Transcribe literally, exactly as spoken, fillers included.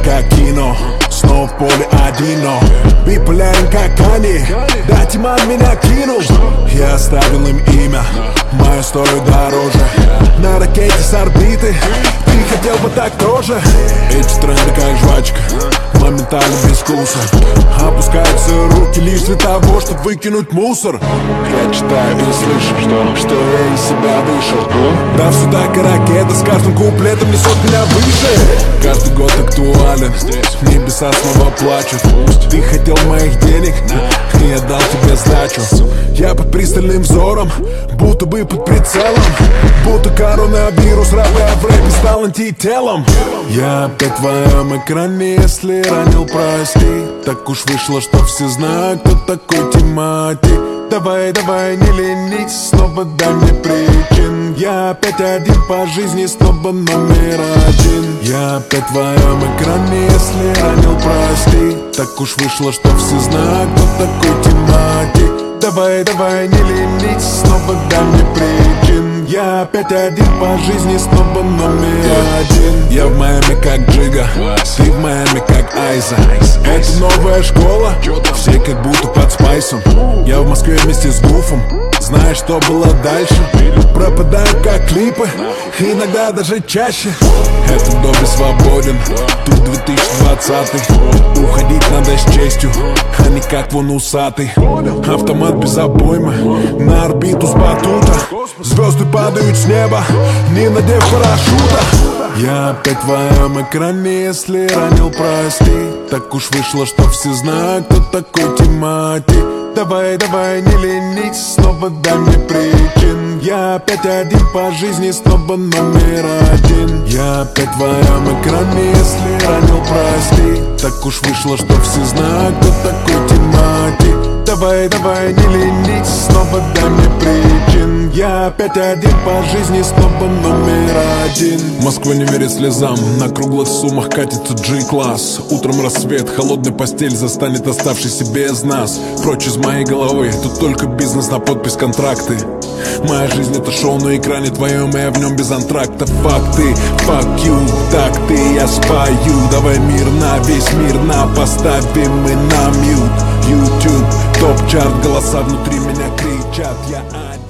как кино, снова в поле один, но биполярен как Кани. Да, Тиман меня кинул, я оставил им имя, мое стоит дороже. На ракете с орбиты, ты хотел бы так тоже. Эти тренды как жвачка, моментально без вкуса. Опускаются руки лишь для того, чтобы выкинуть мусор. Я читаю и слышу, что, что я из себя вышел. Да, все так и ракета с каждым куплетом несет меня выше. Каждый год актуален, небеса снова плачут. Ты хотел моих денег, и я дал тебе сдачу. Я под пристальным взором, будто бы под прицелом. Будто коронавирус, рэп, в рэпе стал антителом. Я опять в твоем экране, если ранил, прости. Так уж вышло, что все знают, кто такой Тимати. Давай, давай, не ленись, снова дай мне причин. Я опять один по жизни, снова номер один. Я опять в твоем экране, если ранил, прости. Так уж вышло, что все знают, кто такой Тимати. Давай, давай, не ленись, снова дай мне причин. Я опять один по жизни, снова номер один. Я в Майами как Джига, ты в Майами как Айза. Это новая школа, все как будто под спайсом. Я в Москве вместе с Гуфом, знаешь, что было дальше? Пропадаю как клипы, иногда даже чаще. Этот добрый свободен, тут две тысячи двадцатый. Уходить надо с честью, а не как вон усатый. Автомат без обоймы, на орбиту с батута. Звезды падают с неба, не надев парашюта. Я опять в твоем экране, если ранил, прости. Так уж вышло, что все знают, кто такой Тимати. Давай, давай, не ленись, снова дай мне причин. Я опять один по жизни, снова номер один. Я опять в твоем экране, если ранил, прости. Так уж вышло, что все знают, кто такой Тимати. Давай, давай, не ленись, снова дай мне причин. Я опять один по жизни, снова номер один. Москва не верит слезам, на круглых суммах катится G-класс. Утром рассвет, холодная постель застанет оставшийся без нас. Прочь из моей головы, тут только бизнес на подпись контракты. Моя жизнь это шоу на экране твоем, и я в нем без антракта. Факты, fuck you, так ты, я спою. Давай мирно, весь мир на поставим мы на мьют. YouTube, топ-чарт, голоса внутри меня кричат, я один.